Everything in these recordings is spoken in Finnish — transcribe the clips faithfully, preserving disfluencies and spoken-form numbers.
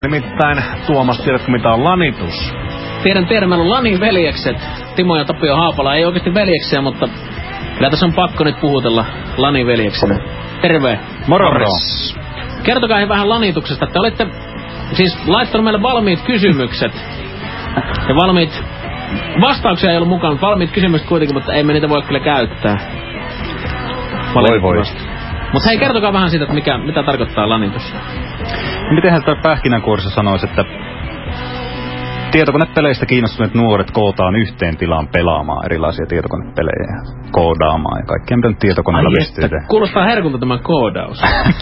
Nimittäin, Tuomas, tiedätkö mitä on lanitus? Tiedän, tiedän, meillä on Lanin veljekset. Timo ja Tapio Haapala, ei oikeasti veljeksiä, mutta kyllä tässä on pakko nyt puhutella Lanin veljeksenä. Terve. Moro. Moro. Kertokaa vähän lanituksesta. Te olette siis laittanut meille valmiit kysymykset. Ja valmiit vastauksia ei ollut mukaan, mutta valmiit kysymykset kuitenkin, mutta ei me niitä voi kyllä käyttää. Voi voi. Mutta hei, kertokaa vähän siitä, että mikä, mitä tarkoittaa lanitus. Mitenhän tämä pähkinänkuoressa sanoisi, että tietokonepeleistä kiinnostuneet nuoret kootaan yhteen tilaan pelaamaan erilaisia tietokonepelejä, koodaamaan ja kaikkea, mitä nyt tietokoneella pystyy tehdä. Kuulostaa herkulta tämä koodaus.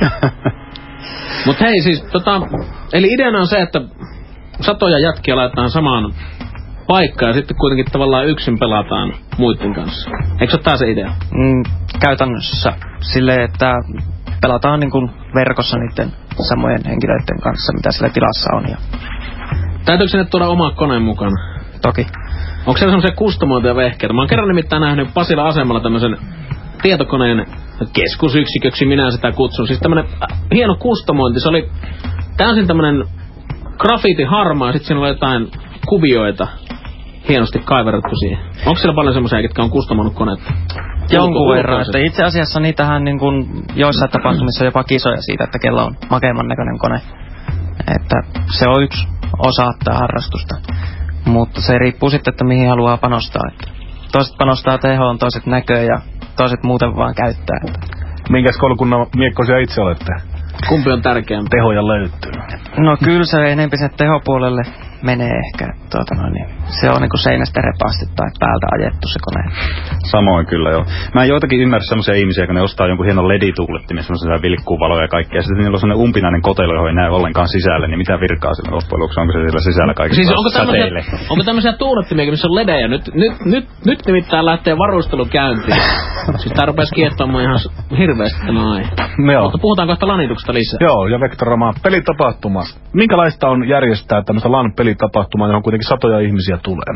Mut hei siis, tota, eli ideana on se, että satoja jätkiä laitetaan samaan paikkaan ja sitten kuitenkin tavallaan yksin pelataan muiden kanssa. Eikö se ole tää se idea? Mm, käytännössä silleen, että pelataan niin kuin verkossa niiden samojen henkilöiden kanssa, mitä sillä tilassa on. Ja täytyykö sinne tuoda oma koneen mukana? Toki. Onko siellä semmoisia kustomointia vehkeitä? Mä oon kerran nimittäin nähnyt Pasila asemalla tämmösen tietokoneen keskusyksiköksi, minä sitä kutsun. Siis tämmönen hieno kustomointi. Se oli täysin tämmönen grafiitin harmaa ja sit siinä oli jotain kuvioita hienosti kaiverrettu siihen. Onko siellä paljon semmoisia, ketkä on kustomoinut koneetta? Jonkun verran. Että itse asiassa niitähän niin kuin joissain tapahtumissa on jopa kisoja siitä, että kello on makeimman näköinen kone. Että se on yksi osa tätä harrastusta. Mutta se riippuu sitten, että mihin haluaa panostaa. Että toiset panostaa tehoon, toiset näköön ja toiset muuten vaan käyttää. Minkäs koulukunnan miekkoisia itse olette? Kumpi on tärkeämpi? Tehoja löytyy. No kyllä se enempi sen tehopuolelle menee ehkä. Tuota noin, niin se on niinku seinästä repaasti tai päältä ajettu se kone. Samoin kyllä joo. Mä en joitakin ymmärrä semmoisia ihmisiä, kun ne ostaa jonkun hienon L E D-tuulettimen, semmoisia vilkkuuvaloja ja kaikkea. Ja sitten niillä on semmoinen umpinainen kotelo, johon ei näy ollenkaan sisälle. Niin mitä virkaa sillä loppujen lopuksi? Onko se siellä sisällä kaikista siis onko säteille? Onko tämmöisiä tuulettimia, missä on ledejä? Nyt, nyt, nyt, nyt nimittäin lähtee varustelu käyntiin. Siis tää rupes kiehtoamaan ihan hirveästi tämä aihe. Mutta puhutaan kohta lanituksesta lisää. Joo, ja Vektoramaa pelitapahtumasta. Minkälaista on järjestää tämmöistä LAN-pelitapahtumaa, johon kuitenkin satoja ihmisiä tulee?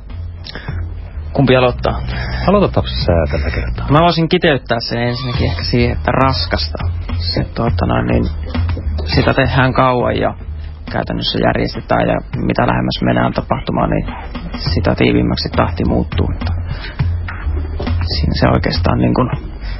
Kumpi aloittaa? Aloitetaan sä tällä kertaa. Mä voisin kiteyttää sen ensinnäkin ehkä siihen, että raskasta. Se, tuota, noin, niin, sitä tehdään kauan ja käytännössä järjestetään ja mitä lähemmäs mennään tapahtumaan, niin sitä tiiviimmäksi tahti muuttuu. Siinä se oikeastaan niin kuin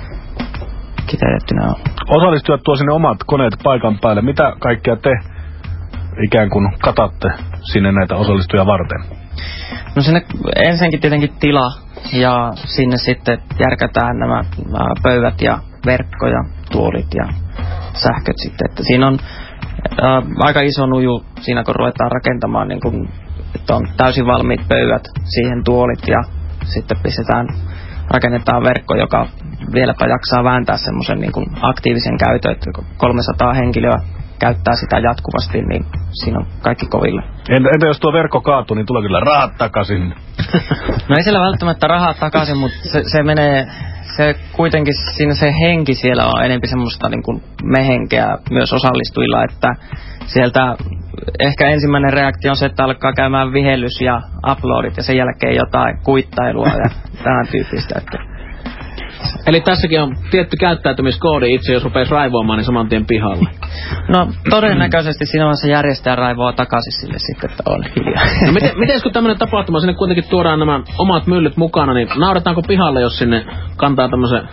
kiteytettynä on. Osallistujat tuo sinne omat koneet paikan päälle. Mitä kaikkea te ikään kuin katatte sinne näitä osallistujia varten? No sinne ensinnäkin tietenkin tila ja sinne sitten järkätään nämä pöydät ja verkko ja tuolit ja sähköt sitten. Että siinä on ää, aika iso nuju siinä, kun ruvetaan rakentamaan, niin kun, että on täysin valmiit pöydät, siihen tuolit ja sitten pistetään, rakennetaan verkko, joka vieläpä jaksaa vääntää semmoisen niin kuin aktiivisen käytön, että kolmesataa henkilöä käyttää sitä jatkuvasti, niin siinä on kaikki kovilla. Entä, entä jos tuo verkko kaatuu, niin tulee kyllä rahat takaisin? No ei siellä välttämättä rahat takaisin, mutta se, se menee, se kuitenkin siinä se henki siellä on enemmän semmoista niin kuin mehenkeä myös osallistujilla, että sieltä ehkä ensimmäinen reaktio on se, että alkaa käymään vihellys ja uploadit ja sen jälkeen jotain kuittailua ja tämän tyyppistä. Että eli tässäkin on tietty käyttäytymiskoodi itse, jos rupeisi raivoamaan, niin saman tien pihalle. No todennäköisesti siinä on se järjestäjä raivoa takaisin sille sitten, että on hiljaa. No miten, miten kun tämmöinen tapahtuma, sinne kuitenkin tuodaan nämä omat myllyt mukana, niin nauretaanko pihalle, jos sinne kantaa tämmöisen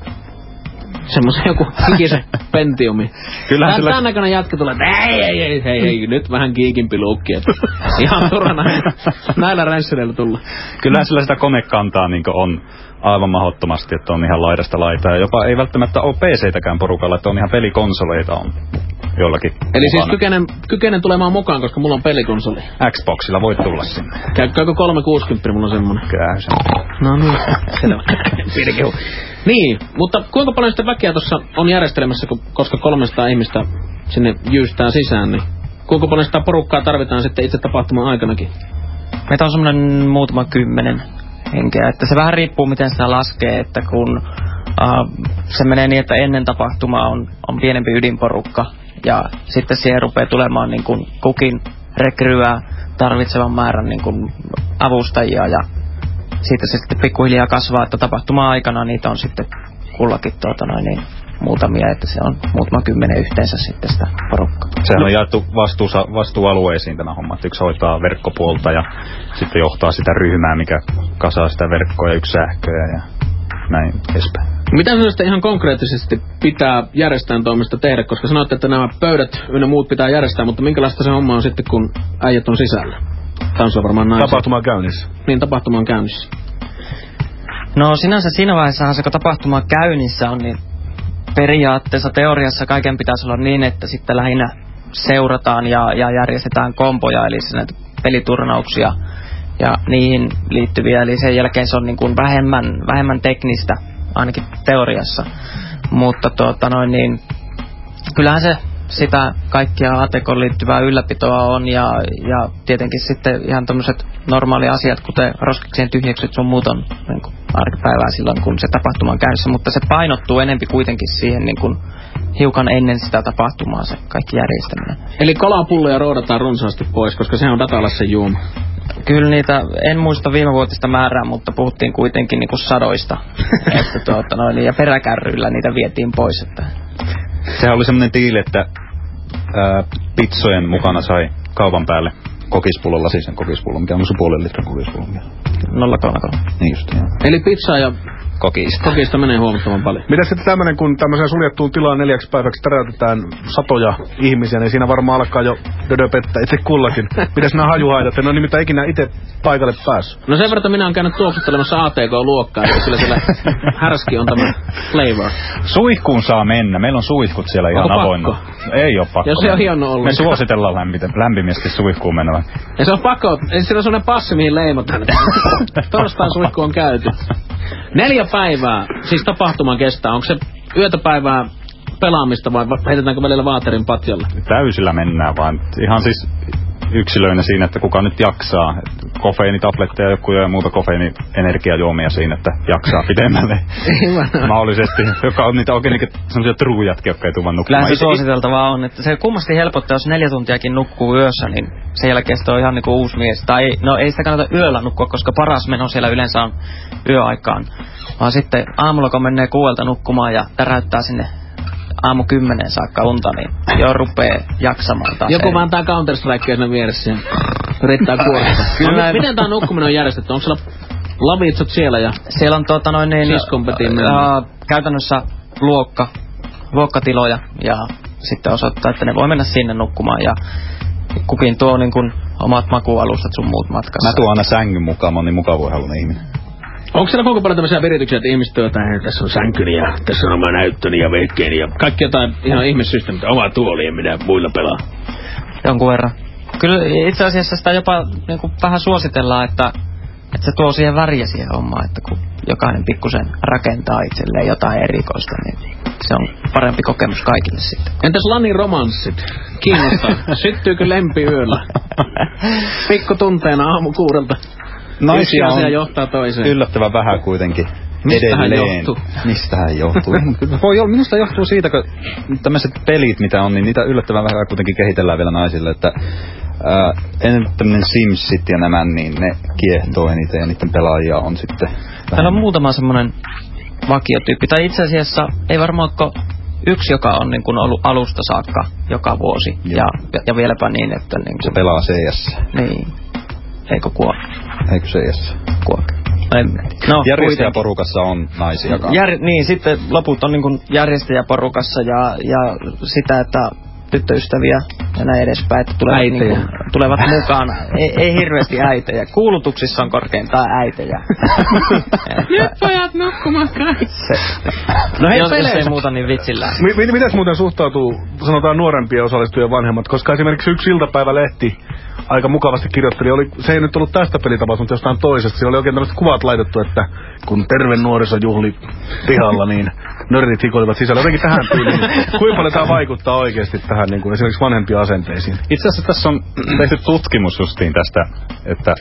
semmoisen joku hikisen Pentiumi? Kyllähän sillä tämän näköinen jätkä tulee, että ei, ei, ei, ei, ei, nyt vähän kiikimpi luukki, että ihan turha näin, näillä ränssyreillä tulla. Kyllähän sillä sitä konekantaa niin on aivan mahdottomasti, että on ihan laidasta laitaa. Ja jopa ei välttämättä ole P C-täkään porukalla, että on ihan pelikonsoleita on jollakin. Eli siis kykenen, kykenen tulemaan mukaan, koska mulla on pelikonsoli. Xboxilla voit tulla sinne. Käykö kolmesataakuusikymmentä, mulla on semmonen. Käy se. No niin, selvä. Pirkehu. Niin, mutta kuinka paljon sitten väkeä tuossa on järjestelemässä, koska kolmesataa ihmistä sinne jyystää sisään, niin kuinka paljon sitä porukkaa tarvitaan sitten itse tapahtuman aikanakin? Meitä on semmoinen muutama kymmenen henkeä, että se vähän riippuu miten sitä laskee, että kun uh, se menee niin, että ennen tapahtumaa on, on pienempi ydinporukka ja sitten siihen rupeaa tulemaan niin kuin kukin rekryää tarvitsevan määrän niin kuin avustajia ja siitä se sitten pikkuhiljaa kasvaa, että tapahtuma aikana niitä on sitten kullakin tuota noin niin muutamia, että se on muutama kymmenen yhteensä sitten sitä porukkaa. Sehän no. on jaettu vastuusa, vastuualueisiin tämä homma, että yksi hoitaa verkkopuolta ja sitten johtaa sitä ryhmää, mikä kasaa sitä verkkoa ja yksi sähköä ja näin edespäin. Mitä sellaista ihan konkreettisesti pitää järjestäjän toimesta tehdä, koska sanoitte, että nämä pöydät ynnä muut pitää järjestää, mutta minkälaista se homma on sitten, kun äijät on sisällä? Tanssi on varmaan naisia. Tapahtuma on käynnissä. Niin, tapahtuma on käynnissä. No sinänsä siinä vaiheessahan se, kun tapahtuma käynnissä on, niin periaatteessa teoriassa kaiken pitäisi olla niin, että sitten lähinnä seurataan ja, ja järjestetään kompoja, eli näitä peliturnauksia ja niihin liittyviä, eli sen jälkeen se on niin kuin vähemmän, vähemmän teknistä, ainakin teoriassa. Mutta tuota noin niin, kyllähän se sitä kaikkia A T K:n liittyvää ylläpitoa on ja, ja tietenkin sitten ihan tämmöiset normaali asiat, kuten roskiksien tyhjeksyt sun muut on niin kuin arkipäivää silloin, kun se tapahtuma on käynnissä, mutta se painottuu enempi kuitenkin siihen niin kuin hiukan ennen sitä tapahtumaa se kaikki järjestäminen. Eli kalapulloja roudataan runsaasti pois, koska se on Datalassen juoma. Kyllä niitä, en muista viimevuotista määrää, mutta puhuttiin kuitenkin niinku sadoista. että tuota noin, ja peräkärryillä niitä vietiin pois. Että. Sehän oli semmoinen diili, että ää, pizzojen mukana sai kaupan päälle kokispullon, lasisen kokispullon, mikä on sun puolen litran kokispullon. nolla kolme kolme. Niin just, joo. Eli pizzaa ja kokista. Kokista menee huomattavan paljon. Mitä sitten tämmönen, kun tämmöiseen suljettuun tilaan neljäksi päiväksi täräytetään satoja ihmisiä, niin siinä varmaan alkaa jo dödöpettä itse kullakin. Mitäs nämä hajuhaitat? En ole nimittäin ikinä itse paikalle päässyt. No sen verran minä olen käynyt tuoksuttelemassa A T K-luokkaa, että kyllä siellä härski on tämä flavor. Suihkuun saa mennä. Meillä on suihkut siellä ihan avoinna. Ei oo pakko. Jos se on hieno ollut. Me suositellaan lämpimiesti suihkuun mennä. Ja se on pakko. Ei siellä ole sellainen passi, mihin leimataan. Torstain suihku on käyty. Neljä päivää, siis tapahtuman kestää. Onko se yötä päivää pelaamista vai heitetäänkö välillä vaaterin patjalle? Täysillä mennään vaan. Ihan siis yksilöinä siinä, että kuka nyt jaksaa. Kofeiinitabletteja joku ja muuta kofeiini-energiajuomia siinä, että jaksaa pidemmälle. Mahdollisesti. Joka on niitä oikein niitä sellaisia truujatkin, jotka ei tule vaan nukkumaan. Kyllä se suositeltavaa on, että se kummasti helpottaa, jos neljä tuntiakin nukkuu yössä, niin sen jälkeen se on ihan niinku uusi mies. Tai no ei sitä kannata yöllä nukkua, koska paras meno siellä yleensä on yöaikaan. Vaan sitten aamulla kun menee kuuelta nukkumaan ja täräyttää sinne aamu kymmeneen saakka unta, niin jo rupee jaksamaan taas. Joku vaan tää Counter-Strikea siinä vieressä ja yrittää kuorata. No, miten tää nukkuminen on järjestetty? Onko siellä lavitsot siellä ja siellä on tuota noin niin uh, käytännössä luokka, luokkatiloja ja sitten osoittaa, että ne voi mennä sinne nukkumaan ja kukin tuo niin kuin omat makualustat sun muut matkassa. Mä tuon aina sängyn mukaan, mä oon niin mukavuushaluinen ihminen. Onko siellä kuinka paljon tämmöisiä virityksiä, että ihmiset työtään, tässä on sänkyni ja tässä on oma näyttöni ja vehkeeni ja kaikki jotain ihan ihmissysteemistä, oma tuoli ja minä muilla pelaa? Jonkun verran. Kyllä itse asiassa sitä jopa niin kuin vähän suositellaan, että, että se tuo siihen väriä siihen hommaan, että kun jokainen pikkusen rakentaa itselleen jotain erikoista, niin se on parempi kokemus kaikille sitten. Entäs Lanin romanssit? Kiinnostaa. Syttyykö lempi yöllä? Pikku tunteena aamu kuudelta. Naisia on johtaa toiseen. Yllättävän vähän kuitenkin. Mistähän johtuu? Mistähän johtuu? Voi olla, minusta johtuu siitä, kun tämmöiset pelit, mitä on, niin niitä yllättävän vähän kuitenkin kehitellään vielä naisille, että ää, ennen tämmöinen SimSit ja nämä, niin ne kiehtoo eniten ja niiden pelaajia on sitten täällä on muutama semmoinen vakiotyyppi, tai itse asiassa ei varmaan ole yksi, joka on niin kuin ollut alusta saakka joka vuosi, ja, ja, ja vieläpä niin, että niin kuin, se pelaa C S. Niin. Eikö kuole? Eikö C S? Kuole. No, järjestäjäporukassa on naisia. Jär, niin, sitten loput on niin kuin järjestäjäporukassa ja, ja sitä, että tyttöystäviä ja näin edespäin, että tulevat, niin kuin, tulevat mukaan. Ei, ei hirveästi äitejä. Kuulutuksissa on korkeintaan äitejä. Nyt pojat nukkumaan kaikki. No hei, jos, jos ei muuta, niin vitsillä. M- mitäs muuten suhtautuu, sanotaan nuorempien osallistujien vanhemmat, koska esimerkiksi yksi iltapäivälehti aika mukavasti kirjoitteli, oli, se ei nyt ollut tästä pelitapasta, mutta jostain toisesta. Siellä oli oikein tämmöiset kuvat laitettu, että kun terve nuoriso juhli pihalla, niin nördit hikoilivat sisällä. Jotenkin tähän tyyliin. Kuinka paljon tämä vaikuttaa oikeasti tähän niin kuin esimerkiksi vanhempiin asenteisiin? Itse asiassa tässä on tehty tutkimus justiin tästä, että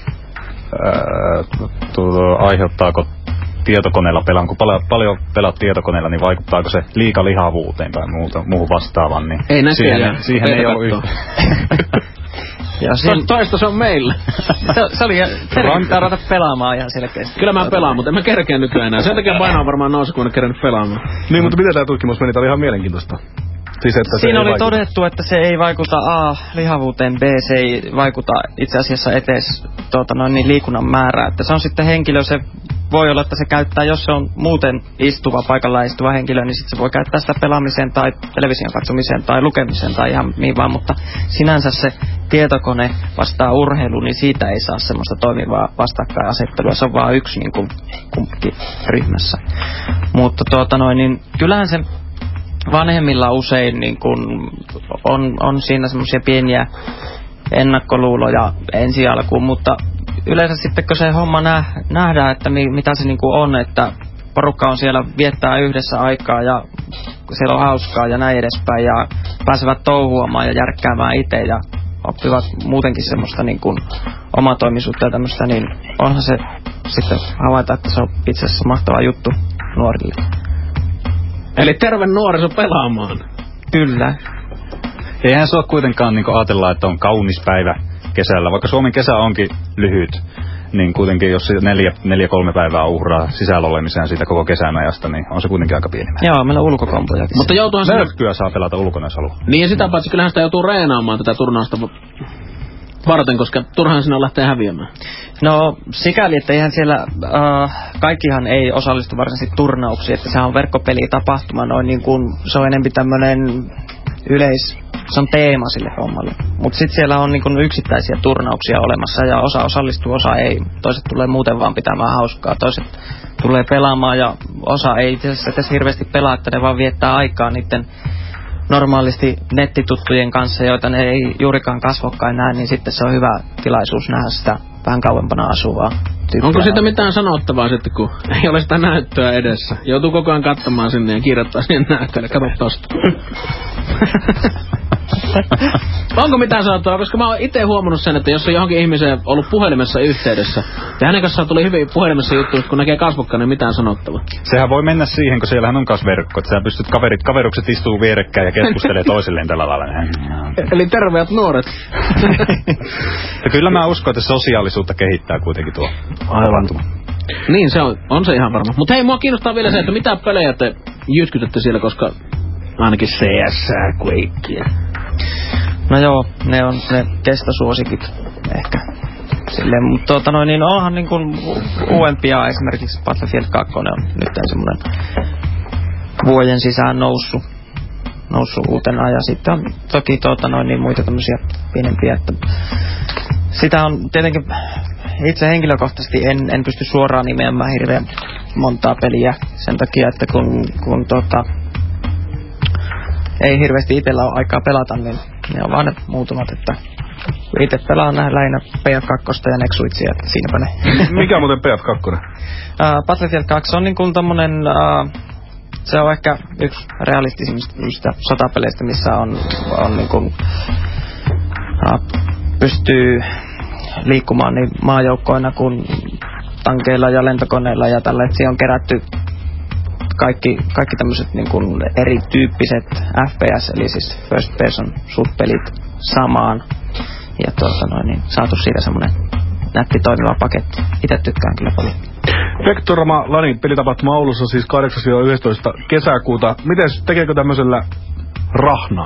ää, tuo, aiheuttaako tietokoneella pelaan, kun paljon, paljon pelaat tietokoneella, niin vaikuttaako se liikalihavuuteen tai muuta, muuhun vastaavan, niin ei siihen, siihen ei ollut yhtä. Ja siinä... Toista se on meillä. se, se oli, pitää ruveta pelaamaan ihan selkeästi. Kyllä mä pelaan, mutta en mä kerkeä nykyään enää. Sen takia paino on varmaan nousi, kun en ole kerännyt pelaamaan. Niin, mutta miten tää tutkimus meni? Tää oli ihan mielenkiintoista. Siis, että siinä oli vaikuta. todettu, että se ei vaikuta A, lihavuuteen, B, se ei vaikuta itse asiassa etes tuota, noin, niin liikunnan määrää. Että se on sitten henkilö, se voi olla, että se käyttää, jos se on muuten istuva, paikallaan istuva henkilö, niin sitten se voi käyttää sitä pelaamiseen tai television katsomiseen tai lukemiseen tai ihan mihin vaan, mutta sinänsä se tietokone vastaa urheilu, niin siitä ei saa semmoista toimivaa vastakkainasettelua. Se on vaan yksi niin kuin kumpikin ryhmässä. Mutta tuota noin, niin kyllähän se vanhemmilla usein niin kun on, on siinä semmoisia pieniä ennakkoluuloja ensi alkuun, mutta yleensä sitten kun se homma nä, nähdään, että mi, mitä se niin kuin on, että porukka on siellä viettää yhdessä aikaa ja siellä on hauskaa ja näin edespäin ja pääsevät touhuamaan ja järkkäämään itse ja oppivat muutenkin semmoista niin kuin omatoimisuutta ja tämmöistä, niin onhan se sitten havaita, että se on itse asiassa mahtava juttu nuorille. Eli terve nuoriso pelaamaan. Kyllä. Eihän se ole kuitenkaan niin ajatella, että on kaunis päivä kesällä. Vaikka Suomen kesä onkin lyhyt, niin kuitenkin jos neljä, neljä kolme päivää uhraa sisällä olemiseen siitä koko kesän ajasta, niin on se kuitenkin aika pieni määrä. Joo, meillä on ulkokompojakin. Mutta joutuuhan se... Löyhkyä saa pelata ulkona, jos haluaa. Niin ja sitä paitsi kyllähän sitä joutuu reenaamaan tätä turnausta varten, koska turhaan sinne on lähteä häviämään. No sikäli, että eihän siellä, äh, kaikkihan ei osallistu varsinaisesti turnauksiin, että sehän on verkkopelitapahtuma, noin niin kuin se on enemmän tämmönen yleis, se on teema sille hommalle. Mutta sitten siellä on niin kuin yksittäisiä turnauksia olemassa ja osa osallistuu, osa ei. Toiset tulee muuten vaan pitämään hauskaa, toiset tulee pelaamaan ja osa ei itse asiassa edes hirveästi pelaa, että ne vaan viettää aikaa niiden normaalisti nettituttujen kanssa, joita ne ei juurikaan kasvokkain näe, niin sitten se on hyvä tilaisuus nähdä sitä vähän kauempana asuvaa tyyppiä. Onko siitä mitään sanottavaa sitten, kun ei ole sitä näyttöä edessä? Joutuu koko ajan katsomaan sinne ja kirjoittaa siihen näyttöön. Kato tosta. Onko mitään sanottavaa? Koska mä oon itse huomannut sen, että jos on johonkin ihmiseen ollut puhelimessa yhteydessä, ja hänen kanssaan tuli hyvin puhelimessa juttu, kun näkee kasvokkaan, niin mitään sanottavaa. Sehän voi mennä siihen, kun siellähän on kas verkko, että sä pystyt kaverit, kaverukset istuu vierekkäin ja keskustelee toisilleen tällä lailla. Eli terveet nuoret. Ja kyllä mä uskon, että sosiaalisuutta kehittää kuitenkin tuo tapahtuma. Niin, se on, on se ihan varma. Mutta hei, mua kiinnostaa vielä se, että mitä pelejä te jytkytätte siellä, koska ainakin C S, Quakea. No joo, ne on ne kestosuosikit ehkä. Silleen, mutta tuota noin, niin onhan niin kuin uudempia, esimerkiksi Battlefield kaksi on nyt semmoinen vuoden sisään noussut, noussut uutena ja sitten on toki tuota noin, niin muita tämmöisiä pienempiä, että sitä on tietenkin itse henkilökohtaisesti en, en pysty suoraan nimeämään hirveän montaa peliä sen takia, että kun, kun tota, ei hirveästi itsellä ole aikaa pelata, niin ne on vaan ne muutamat, että itse pelaan näin lähinnä P F kaksi ja Nexuitsia, että siinäpä ne. Mikä on muuten P F kaksi? Uh, Battlefield kaksi on niin kuin tommonen, uh, se on ehkä yksi realistisimmista sotapeleistä, missä on, on niin kuin, uh, pystyy liikkumaan niin maajoukkoina kuin tankeilla ja lentokoneilla ja tällä, että siihen on kerätty kaikki, kaikki tämmöiset niin kuin erityyppiset F P S, eli siis first person shoot-pelit samaan. Ja tuota noin, niin saatu siitä semmonen nätti toimiva paketti. Itse tykkään kyllä paljon. Vectorama Lanin pelitapahtuma Oulussa siis kahdeksas yhdestoista kesäkuuta. Mites, tekeekö tämmöisellä rahnaa?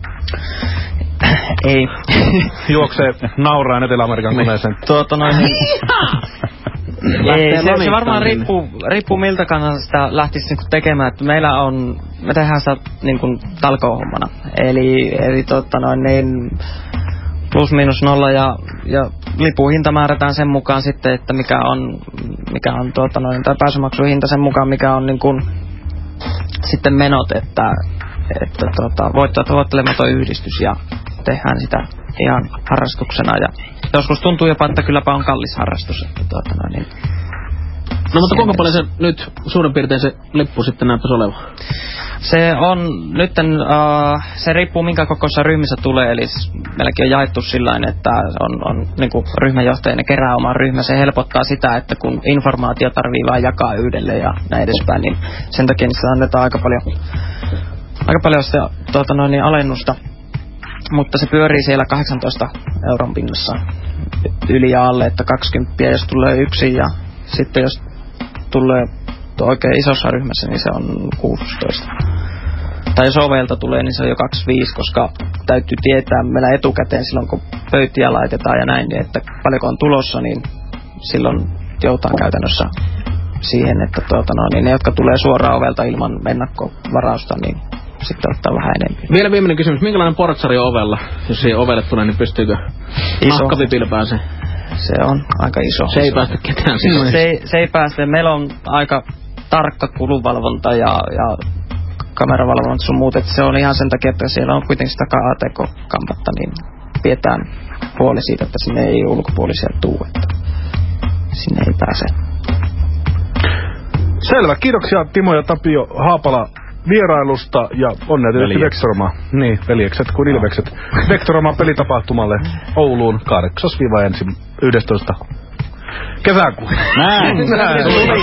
Ei. Juoksee nauraan Etelä-Amerikan koneeseen. Tuota noin niin. Ei, se, se varmaan riippuu, riippuu miltä kannalta sitä lähtisi niinku tekemään, että meillä on, me tehdään sitä niinku talkoohommana. Eli, eli totta noin niin plus miinus nolla ja, ja lipuhinta määrätään sen mukaan sitten, että mikä on, mikä on tuota noin, tai pääsymaksuhinta sen mukaan, mikä on niin kuin sitten menot, että, että tuota, voittoa tavoittelematon yhdistys ja tehdään sitä ihan harrastuksena ja joskus tuntuu jopa, että kylläpä on kallis harrastus, että tuota noin, niin no mutta kuinka paljon se nyt suurin piirtein se lippu sitten näyttäisi olevan? Se on nytten, uh, se riippuu minkä kokoisessa ryhmissä tulee, eli meilläkin on jaettu sillain, että on, on niin kuin ryhmänjohtajana kerää oman ryhmä. Se helpottaa sitä, että kun informaatio tarvii vaan jakaa yhdelle ja näin edespäin, niin sen takia niistä annetaan aika paljon, aika paljon sitä tuota noin, niin alennusta. mutta se pyörii siellä kahdeksantoista euron pinnassa yli ja alle, että kaksikymmentä jos tulee yksin ja sitten jos tulee oikein isossa ryhmässä, niin se on kuusitoista. Tai jos ovelta tulee, niin se on jo kaksikymmentäviisi, koska täytyy tietää meillä etukäteen silloin, kun pöytiä laitetaan ja näin, niin että paljonko on tulossa, niin silloin joutaan käytännössä siihen, että tuota, no, niin ne, jotka tulee suoraan ovelta ilman ennakkovarausta, niin sitten ottaa vähän enemmän. Vielä viimeinen kysymys. Minkälainen portsari on ovella? Jos siihen ovelle tulee, niin pystyykö nahkavipillä pääsee? Se on aika iso. Se ei päästä ketään sinne. Se ei, se ei päästä. Meillä on aika tarkka kulunvalvonta ja, ja kameravalvonta sun muut. Että se on ihan sen takia, että siellä on kuitenkin sitä A T K-kampatta, niin pidetään huoli siitä, että sinne ei ulkopuolisia tuu. Että sinne ei pääse. Selvä. Kiitoksia Timo ja Tapio Haapala vierailusta ja onnea tietysti Vectoromaan. Niin, veljekset kuin ilvekset. Vectoromaan pelitapahtumalle Ouluun kahdeksas yhdestoista kesäkuuta. Näin. Näin.